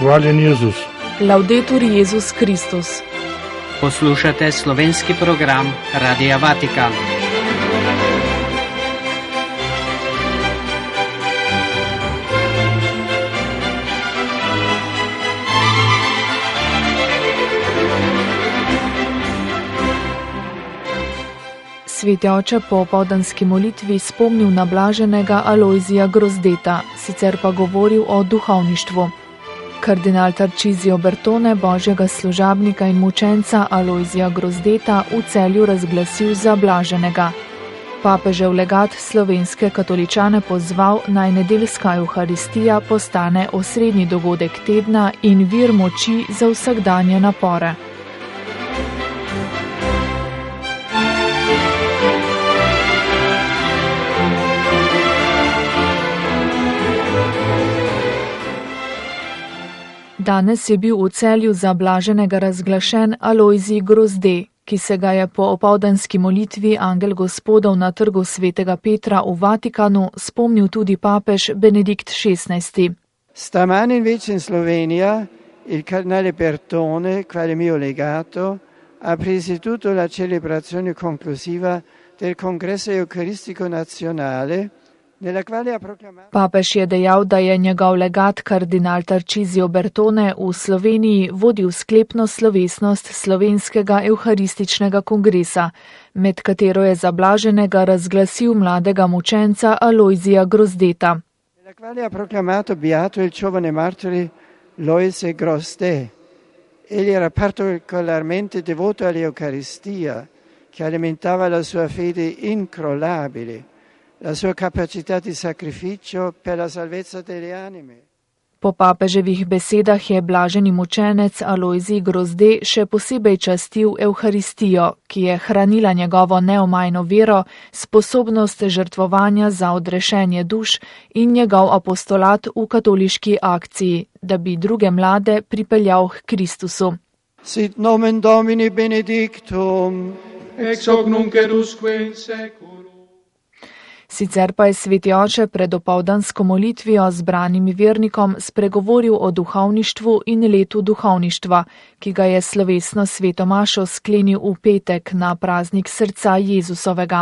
Hvaljen Jezus. Laudetur Jezus Kristus. Poslušate slovenski program Radia Vatikan. Sveti oče po opoldanski molitvi spomnil na blaženega Alojzija Grozdeta, sicer pa govoril o duhovništvu. Kardinal Tarcisio Bertone, božjega služabnika in mučenca Alojzija Grozdeta, v Celju razglasil za blaženega. Papežev legat slovenske katoličane pozval, naj nedeljska Evharistija postane osrednji dogodek tedna in vir moči za vsakdanje napore. Danes je bil v Celju za blaženega razglašen Alojzij Grozde, ki se ga je po opoldanski molitvi Angel Gospodov na trgu svetega Petra v Vatikanu spomnil tudi papež Benedikt XVI. Stamani invece in Slovenia il cardinale Bertone, quale mio legato, ha presieduto la celebrazione conclusiva del Congresso Eucaristico Nazionale. Papež je dejal, da je njegov legat kardinal Tarcisio Bertone v Sloveniji vodil sklepno slovesnost slovenskega evharističnega kongresa, med katero je za blaženega razglasil mladega mučenca Alojzija Grozdeta. Egli era particolarmente devoto all'Eucaristia, che alimentava la sua fede incrollabile. La sua capacità di sacrificio per la salvezza delle anime. Po papeževih besedah je blaženi mučenec Alojzij Grozde še posebej častil Evharistijo, ki je hranila njegovo neomajno vero, sposobnost žrtvovanja za odrešenje duš in njegov apostolat v katoliški akciji, da bi druge mlade pripeljal k Kristusu. Sit nomen Domini benedictum, ex hoc nunc et usque in seculum. Sicer pa je sveti oče pred opoldansko molitvijo zbranim vernikom spregovoril o duhovništvu in letu duhovništva, ki ga je slovesno sveto mašo sklenil v petek na praznik srca Jezusovega.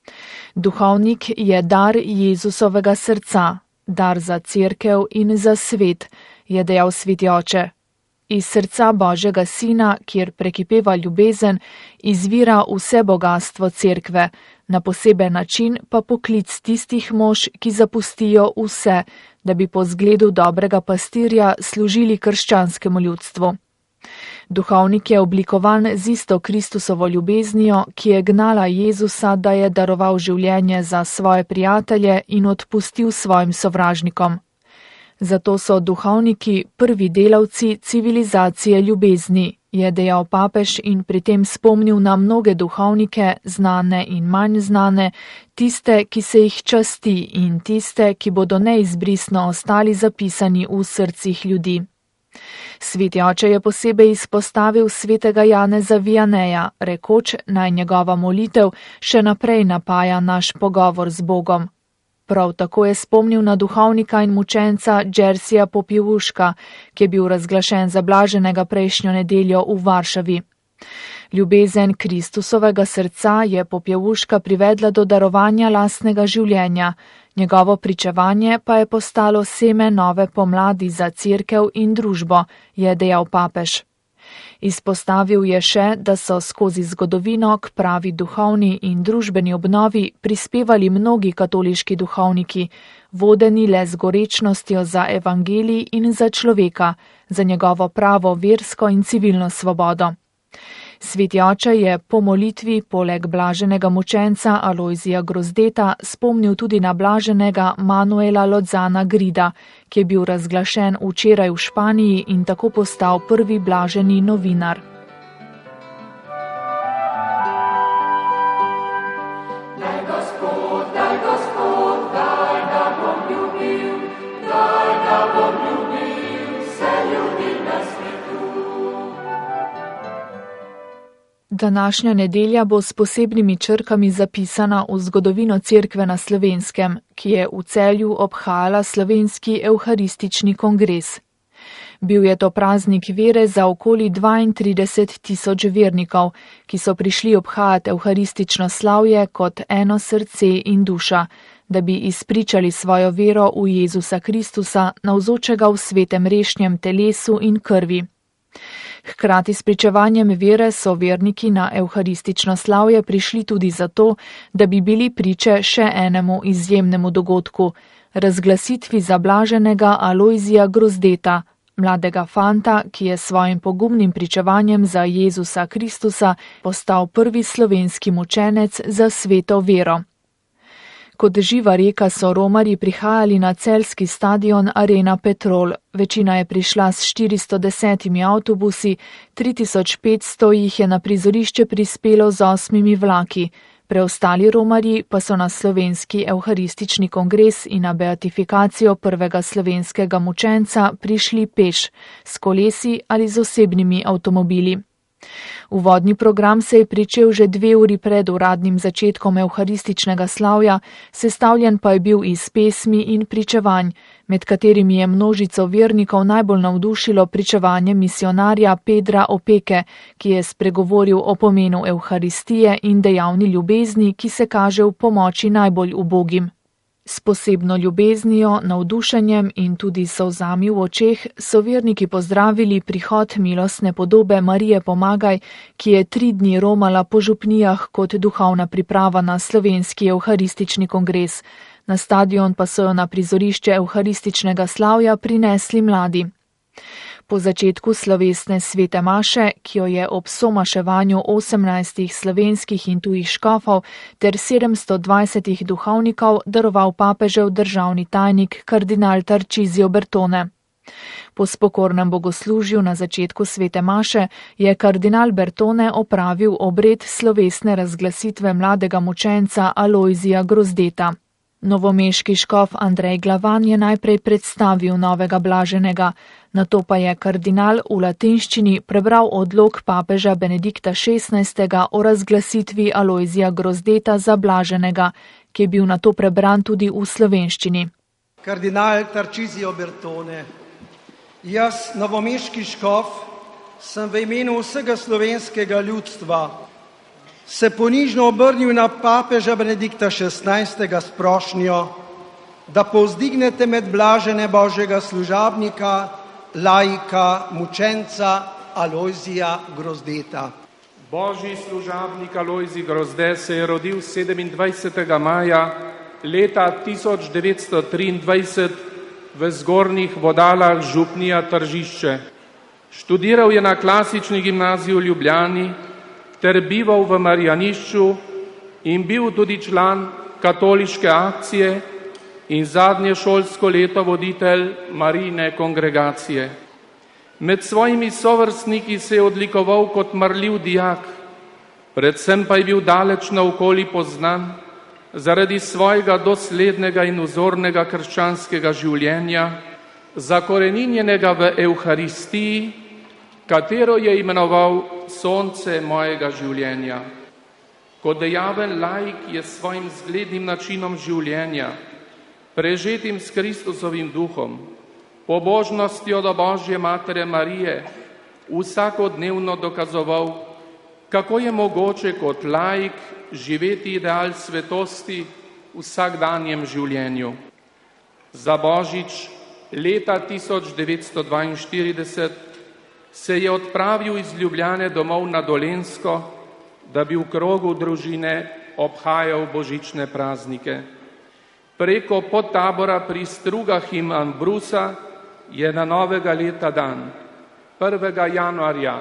Duhovnik je dar Jezusovega srca, dar za cerkev in za svet, je dejal sveti oče. Iz srca Božjega Sina, kjer prekipeva ljubezen, izvira vse bogastvo cerkve, na poseben način pa poklic tistih mož, ki zapustijo vse, da bi po zgledu dobrega pastirja služili krščanskemu ljudstvu. Duhovnik je oblikovan z isto Kristusovo ljubeznijo, ki je gnala Jezusa, da je daroval življenje za svoje prijatelje in odpustil svojim sovražnikom. Zato so duhovniki prvi delavci civilizacije ljubezni, je dejal papež in pri tem spomnil na mnoge duhovnike, znane in manj znane, tiste, ki se jih časti in tiste, ki bodo neizbrisno ostali zapisani v srcih ljudi. Sveti oče je posebej izpostavil svetega Janeza Vianeja, rekoč, naj njegova molitev še naprej napaja naš pogovor z Bogom. Prav tako je spomnil na duhovnika in mučenca Jersija Popievuška, ki je bil razglašen za blaženega prejšnjo nedeljo v Varšavi. Ljubezen Kristusovega srca je Popievuška privedla do darovanja lastnega življenja, njegovo pričevanje pa je postalo seme nove pomladi za cerkev in družbo, je dejal papež. Izpostavil je še, da so skozi zgodovino k pravi duhovni in družbeni obnovi prispevali mnogi katoliški duhovniki, vodeni le z gorečnostjo za evangelij in za človeka, za njegovo pravo versko in civilno svobodo. Sveti oče je po molitvi poleg blaženega mučenca Alojzija Grozdeta spomnil tudi na blaženega Manuela Lozana Grida, ki je bil razglašen včeraj v Španiji in tako postal prvi blaženi novinar. Današnja nedelja bo s posebnimi črkami zapisana v zgodovino cerkve na Slovenskem, ki je v Celju obhajala slovenski evharistični kongres. Bil je to praznik vere za okoli 32 tisoč vernikov, ki so prišli obhajati evharistično slavje kot eno srce in duša, da bi izpričali svojo vero v Jezusa Kristusa, navzočega v svetem rešnjem telesu in krvi. Hkrati s pričevanjem vere so verniki na evharistično slavje prišli tudi zato, da bi bili priče še enemu izjemnemu dogodku, razglasitvi zablaženega Alojzija Grozdeta, mladega fanta, ki je svojim pogumnim pričevanjem za Jezusa Kristusa postal prvi slovenski mučenec za sveto vero. Kot živa reka so romarji prihajali na celjski stadion Arena Petrol. Večina je prišla s 410 avtobusi, 3500 jih je na prizorišče prispelo z 8 vlaki. Preostali romarji pa so na slovenski evharistični kongres in na beatifikacijo prvega slovenskega mučenca prišli peš, s kolesi ali z osebnimi avtomobili. Uvodni program se je pričel že 2 uri pred uradnim začetkom evharističnega slavja, sestavljen pa je bil iz pesmi in pričevanj, med katerimi je množico vernikov najbolj navdušilo pričevanje misionarja Pedra Opeke, ki je spregovoril o pomenu evharistije in dejavni ljubezni, ki se kaže v pomoči najbolj ubogim. S posebno ljubeznijo, navdušenjem in tudi solzami v očeh so verniki pozdravili prihod milostne podobe Marije Pomagaj, ki je 3 dni romala po župnijah kot duhovna priprava na slovenski evharistični kongres. Na stadion pa so jo na prizorišče evharističnega slavja prinesli mladi. Po začetku slovesne svete maše, ki jo je ob somaševanju 18 slovenskih in tujih škofov ter 720 duhovnikov daroval papežev državni tajnik kardinal Tarcisio Bertone. Po spokornem bogoslužju na začetku svete maše je kardinal Bertone opravil obred slovesne razglasitve mladega mučenca Alojzija Grozdeta. Novomeški škof Andrej Glavan je najprej predstavil novega blaženega, nato pa je kardinal v latinščini prebral odlok papeža Benedikta XVI. O razglasitvi Alojzija Grozdeta za blaženega, ki je bil nato prebran tudi v slovenščini. Kardinal Tarcisio Bertone, jaz, novomeški škof, sem v imenu vsega slovenskega ljudstva se ponižno obrnil na papeža Benedikta XVI. S prošnjo, da povzdignete med blažene Božjega služabnika, laika, mučenca Alojzija Grozdeta. Božji služabnik Alojzij Grozde se je rodil 27. maja leta 1923 v Zgornjih Vodalah župnija Tržišče. Študiral je na klasični gimnaziji v Ljubljani ter bival v Marjanišču in bil tudi član katoliške akcije in zadnje šolsko leto voditelj Marijine kongregacije. Med svojimi sovrstniki se je odlikoval kot marljiv dijak, predvsem pa je bil daleč naokoli poznan zaradi svojega doslednega in vzornega krščanskega življenja, zakoreninjenega v evharistiji, katero je imenoval sonce mojega življenja. Kot dejaven laik je s svojim zglednim načinom življenja, prežetim s Kristusovim duhom, pobožnostjo do Božje Matere Marije, vsakodnevno dokazoval, kako je mogoče kot laik živeti ideal svetosti v vsakdanjem življenju. Za Božič leta 1942 se je odpravil iz Ljubljane domov na Dolenjsko, da bi v krogu družine obhajal božične praznike. Preko podtabora pri Strugah in Ambrusa je na novega leta dan, 1. januarja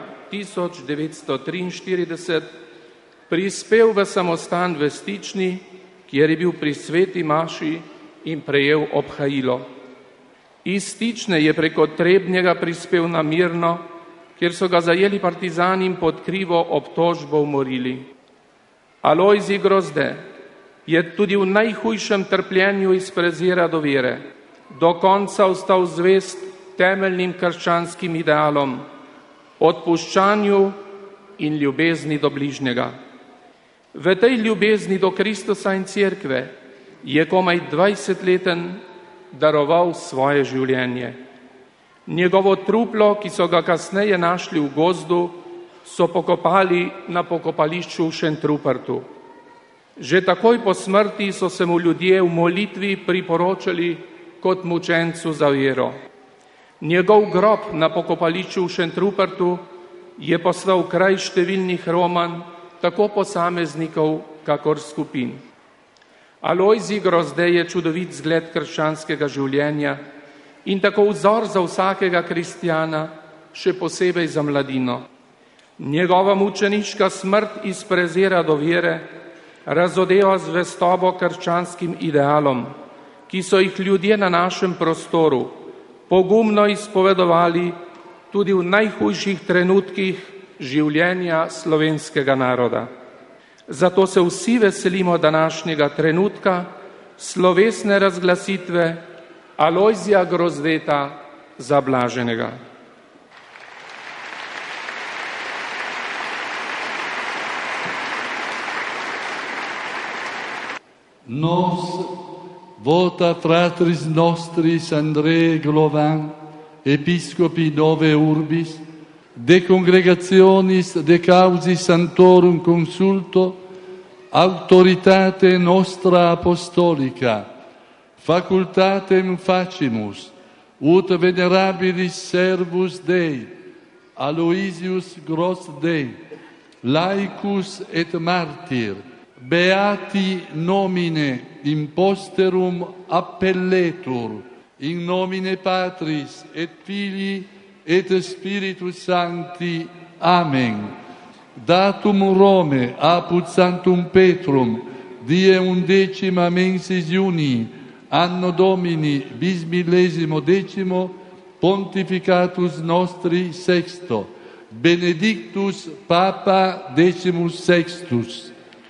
1943, prispel v samostan v Stični, kjer je bil pri sveti maši in prejel obhajilo. Iz Stične je preko Trebnjega prispel na Mirno, kjer so ga zajeli partizani in pod krivo obtožbo umorili. Alojzij Grozde je tudi v najhujšem trpljenju iz prezira do vere do konca ostal zvest temeljnim krščanskim idealom, odpuščanju in ljubezni do bližnjega. V tej ljubezni do Kristusa in Cerkve je komaj 20-leten daroval svoje življenje. Njegovo truplo, ki so ga kasneje našli v gozdu, so pokopali na pokopališču v Šentrupertu. Že takoj po smrti so se mu ljudje v molitvi priporočali kot mučencu za vero. Njegov grob na pokopališču v Šentrupertu je postal kraj številnih romanj, tako posameznikov, kakor skupin. Alojzij Grozdej je čudovit zgled krščanskega življenja in tako vzor za vsakega kristjana, še posebej za mladino. Njegova mučeniška smrt iz prezira do vere razodeva zvestobo krščanskim idealom, ki so jih ljudje na našem prostoru pogumno izpovedovali tudi v najhujših trenutkih življenja slovenskega naroda. Zato se vsi veselimo današnjega trenutka slovesne razglasitve Alojzija Grozdeta za blaženega. Nos vota fratris nostris Andrei Glovan, episcopi nove urbis, de congregationis de causi santorum consulto, autoritate nostra apostolica, facultatem facimus, ut venerabilis servus Dei, Aloysius Grozdei, laicus et martyr, beati nomine imposterum appelletur, in nomine Patris et Filii et Spiritus Sancti. Amen. Datum Rome apud Sanctum Petrum, die 11 mensis Junii, anno Domini bis millesimo decimo, pontificatus nostri sexto, benedictus Papa decimus sextus.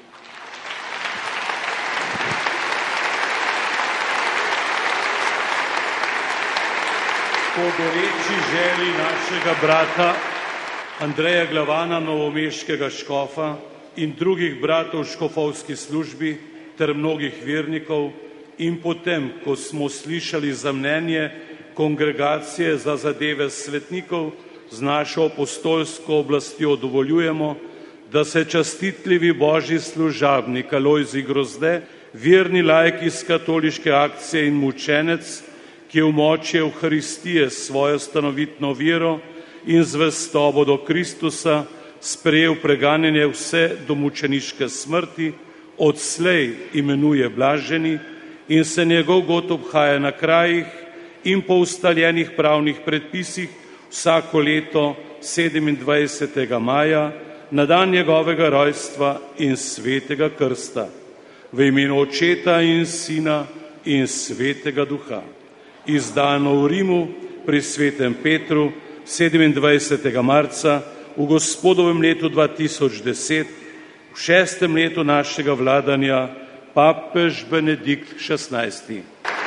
Po goreči želji našega brata Andreja Glavana, novomeškega škofa, in drugih bratov v škofovski službi ter mnogih vernikov, in potem, ko smo slišali za mnenje Kongregacije za zadeve svetnikov, z našo apostolsko oblastjo dovoljujemo, da se častitljivi božji služabnik Alojzij Grozde, verni laik iz katoliške akcije in mučenec, ki je v moči Evharistije svojo stanovitno vero in zvestobo do Kristusa sprejel preganjanje vse do mučeniške smrti, odslej imenuje blaženi in se njegov god obhaja na krajih in po ustaljenih pravnih predpisih vsako leto 27. maja na dan njegovega rojstva in svetega krsta. V imenu Očeta in Sina in Svetega Duha. Izdano v Rimu pri svetem Petru 27. marca v Gospodovem letu 2010, v 6. letu našega vladanja, papež Benedikt XVI.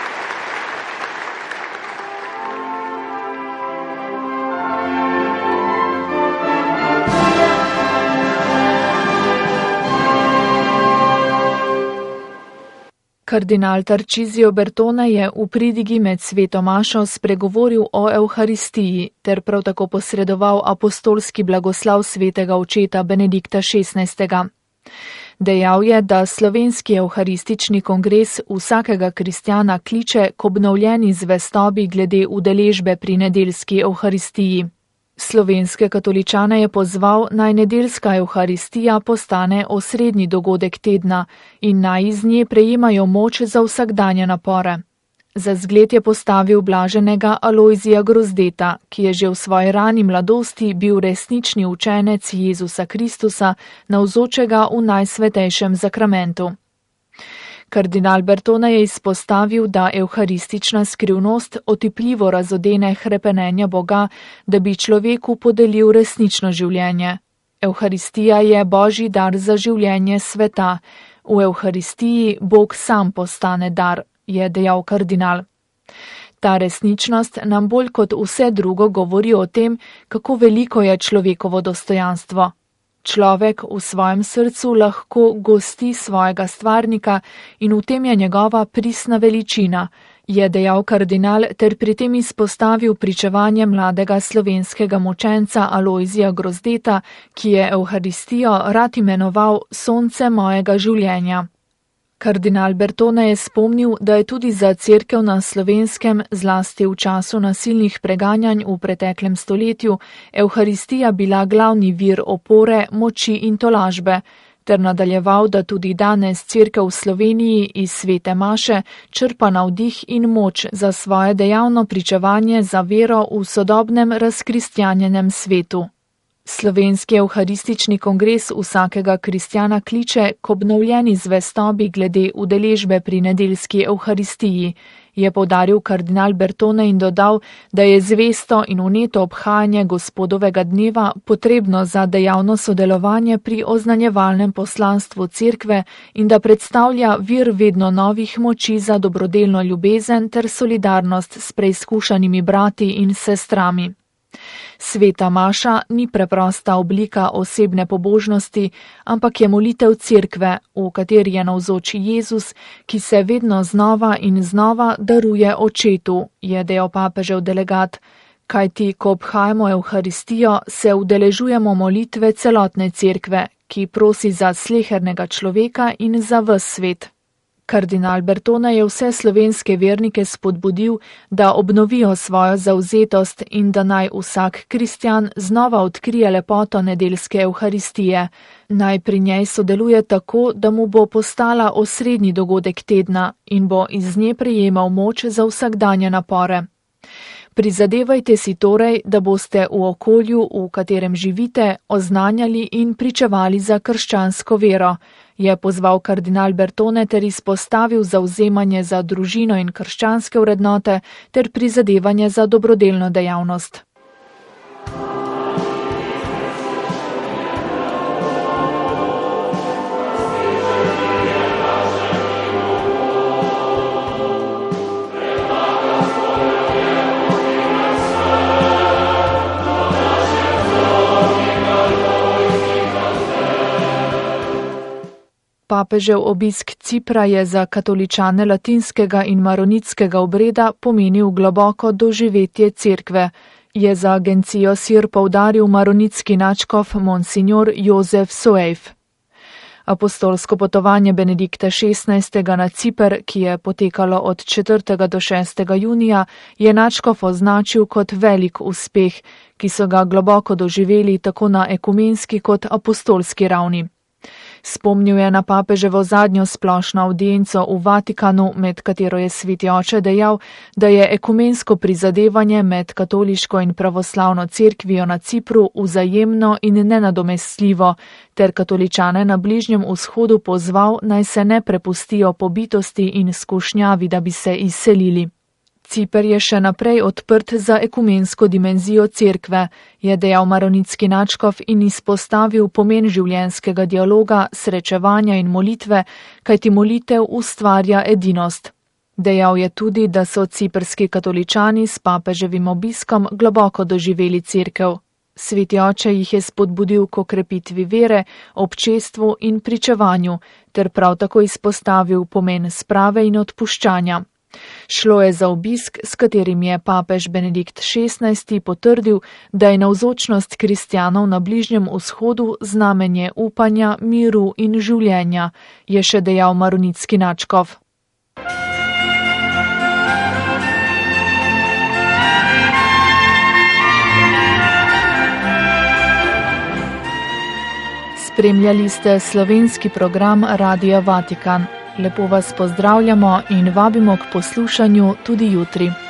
Kardinal Tarcisio Bertone je v pridigi med sveto mašo spregovoril o Evharistiji ter prav tako posredoval apostolski blagoslav svetega očeta Benedikta XVI. Dejal je, da slovenski evharistični kongres vsakega kristjana kliče k obnovljeni zvestobi glede udeležbe pri nedeljski evharistiji. Slovenske katoličane je pozval, naj nedeljska evharistija postane osrednji dogodek tedna in naj iz nje prejemajo moč za vsakdanje napore. Za zgled je postavil blaženega Alojzija Grozdeta, ki je že v svoji rani mladosti bil resnični učenec Jezusa Kristusa, navzočega v najsvetejšem zakramentu. Kardinal Bertone je izpostavil, da evharistična skrivnost otipljivo razodene hrepenenja Boga, da bi človeku podelil resnično življenje. Evharistija je božji dar za življenje sveta. V evharistiji Bog sam postane dar, je dejal kardinal. Ta resničnost nam bolj kot vse drugo govori o tem, kako veliko je človekovo dostojanstvo. Človek v svojem srcu lahko gosti svojega stvarnika in v tem je njegova pristna veličina, je dejal kardinal ter pri tem izpostavil pričevanje mladega slovenskega mučenca Alojzija Grozdeta, ki je Evharistijo rad imenoval sonce mojega življenja. Kardinal Bertone je spomnil, da je tudi za cerkev na Slovenskem, zlasti v času nasilnih preganjanj v preteklem stoletju, Evharistija bila glavni vir opore, moči in tolažbe, ter nadaljeval, da tudi danes cerkev v Sloveniji iz svete maše črpa navdih in moč za svoje dejavno pričevanje za vero v sodobnem razkristjanjenem svetu. Slovenski evharistični kongres vsakega kristjana kliče k obnovljeni zvestobi glede udeležbe pri nedeljski evharistiji, je poudaril kardinal Bertone in dodal, da je zvesto in vneto obhajanje Gospodovega dneva potrebno za dejavno sodelovanje pri oznanjevalnem poslanstvu cerkve in da predstavlja vir vedno novih moči za dobrodelno ljubezen ter solidarnost s preizkušanimi brati in sestrami. Sveta maša ni preprosta oblika osebne pobožnosti, ampak je molitev cerkve, v kateri je navzoč Jezus, ki se vedno znova in znova daruje očetu, je dejal papežev delegat, kajti ko obhajamo Evharistijo, se udeležujemo molitve celotne cerkve, ki prosi za slehernega človeka in za ves svet. Kardinal Bertone je vse slovenske vernike spodbudil, da obnovijo svojo zavzetost in da naj vsak kristjan znova odkrije lepoto nedeljske Evharistije. Naj pri njej sodeluje tako, da mu bo postala osrednji dogodek tedna in bo iz nje prejemal moč za vsakdanje napore. Prizadevajte si torej, da boste v okolju, v katerem živite, oznanjali in pričevali za krščansko vero, je pozval kardinal Bertone ter izpostavil zavzemanje za družino in krščanske vrednote ter prizadevanje za dobrodelno dejavnost. Papežev obisk Cipra je za katoličane latinskega in maronitskega obreda pomenil globoko doživetje cerkve, je za agencijo SIR poudaril maronitski nadškof monsignor Jozef Soejf. Apostolsko potovanje Benedikta XVI. Na Ciper, ki je potekalo od 4. do 6. junija, je nadškof označil kot velik uspeh, ki so ga globoko doživeli tako na ekumenski kot apostolski ravni. Spomnil je na papeževo zadnjo splošno avdienco v Vatikanu, med katero je sveti oče dejal, da je ekumensko prizadevanje med katoliško in pravoslavno cerkvijo na Cipru vzajemno in nenadomestljivo, ter katoličane na Bližnjem vzhodu pozval, naj se ne prepustijo pobitosti in skušnjavi, da bi se izselili. Ciper je še naprej odprt za ekumensko dimenzijo cerkve, je dejal maronitski nadškof in izpostavil pomen življenjskega dialoga, srečevanja in molitve, kajti molitev ustvarja edinost. Dejal je tudi, da so ciprski katoličani s papeževim obiskom globoko doživeli cerkev. Sveti oče jih je spodbudil k okrepitvi vere, občestvu in pričevanju, ter prav tako izpostavil pomen sprave in odpuščanja. Šlo je za obisk, s katerim je papež Benedikt XVI. Potrdil, da je navzočnost kristjanov na Bližnjem vzhodu znamenje upanja, miru in življenja, je še dejal maronitski nadškof. Spremljali ste slovenski program Radia Vatikan. Lepo vas pozdravljamo in vabimo k poslušanju tudi jutri.